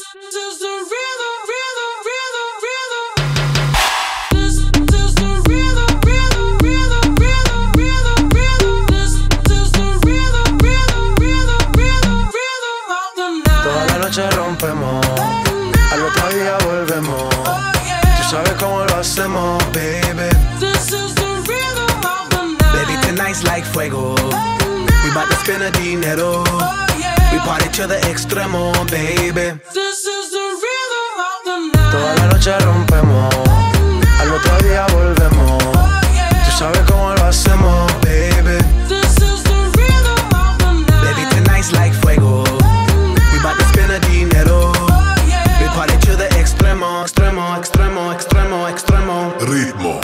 is the rhythm, rhythm, rhythm, rhythm. This is the rhythm, rhythm, rhythm, rhythm, rhythm, rhythm. This is the rhythm, rhythm, rhythm, rhythm, rhythm of the night. Toda la noche rompemos, al otro día volvemos. Tú sabes cómo lo hacemos, baby. This is the rhythm of the night. Baby, tonight's like fuego. We bout to spend the dinero. We party to the extremo, baby. This is the rhythm of the night. Toda la noche rompemos, al otro día volvemos. Tú sabes cómo lo hacemos, baby. This is the rhythm of the night. Baby, tonight's like fuego. We bout to spend the dinero. We party to the extremo, extremo, extremo, extremo, extremo. Ritmo.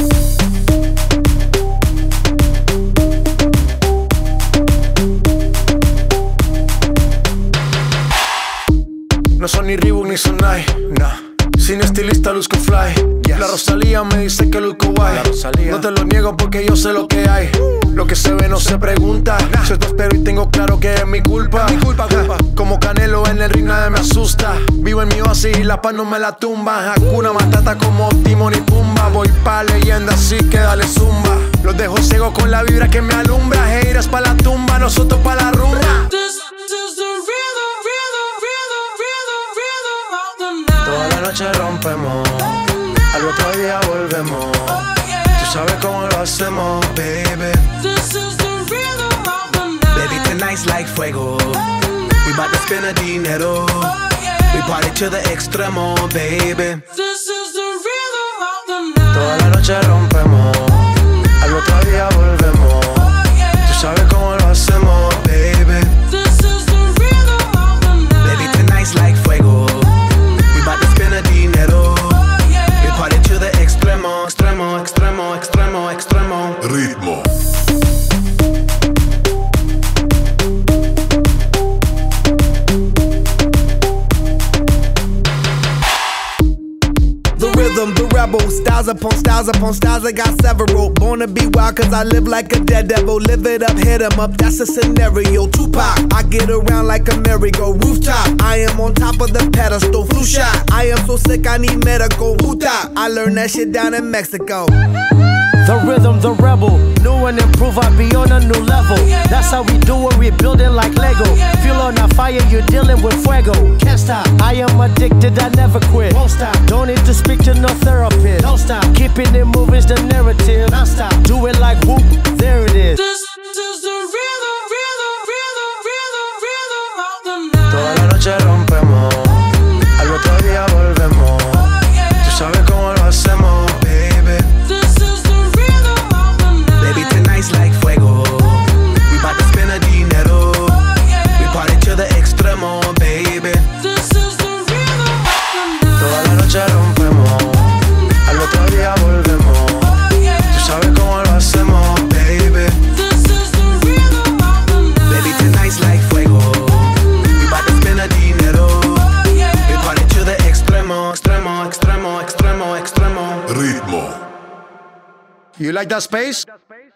No son ni Reebok ni Sonai, nah. Sin estilista luzco fly, yes. La Rosalía me dice que luzco guay. No te lo niego porque yo sé lo que hay. Lo que se ve no se pregunta, nah. Yo te espero y tengo claro que es mi culpa. Culpa. Como Canelo en el ring nadie me asusta. Vivo en mi oasis y la paz no me la tumba. Hakuna Matata como Timon y Pumba. Voy pa' leyenda así que dale zumba. Los dejo ciego con la vibra que me alumbra. Haters pa' la tumba, nosotros pa' la rumba. This is the rhythm, rhythm, rhythm, rhythm, rhythm of the night. Toda la noche rompemos, al otro día volvemos. Tú sabes cómo lo hacemos, baby. This is the rhythm of the night. Baby, tonight's like fuego. We bout to spend the dinero. We party to the extremo, baby. This is the rhythm of the night. Toda la noche rompemos, al otro día volvemos. Tú sabes cómo lo hacemos, baby. This is the rhythm of the night. Baby, tonight's like fuego. We bout to spend the dinero. We party to the extremo, extremo, extremo, extremo, extremo. Ritmo. The rebel, styles upon styles upon styles, I got several. Born to be wild cause I live like a dead devil. Live it up, hit 'em up, that's a scenario. Tupac, I get around like a merry-go rooftop. I am on top of the pedestal, flu shot. I am so sick I need medical. Huta, I learned that shit down in Mexico. The rhythm, the rebel. New and improve, I be on a new level. That's how we do it, we build it like Lego. Feel on a fire, you're dealing with fuego. Can't stop, I am addicted, I never quit. Won't stop, don't need to speak to no therapist. Don't stop, keeping it moving's the narrative. Don't stop, do it like whoop, there it is. This is the rhythm, rhythm, rhythm, rhythm, rhythm of the night. Toda la noche rompemos, al otro día volvemos. Tú sabes cómo lo hacemos, baby. This is the rhythm of the night. Baby, tonight's like fuego. We bout to spend the dinero. We party to the extremo, baby. This is the rhythm of the night. Toda la noche rompemos, al otro día volvemos. Tú sabes cómo lo hacemos, baby. This is the rhythm of the night. Baby, tonight's like fuego. We bout to spend the dinero. We party to the extremo, extremo, extremo, extremo, extremo. Ritmo. You like that space?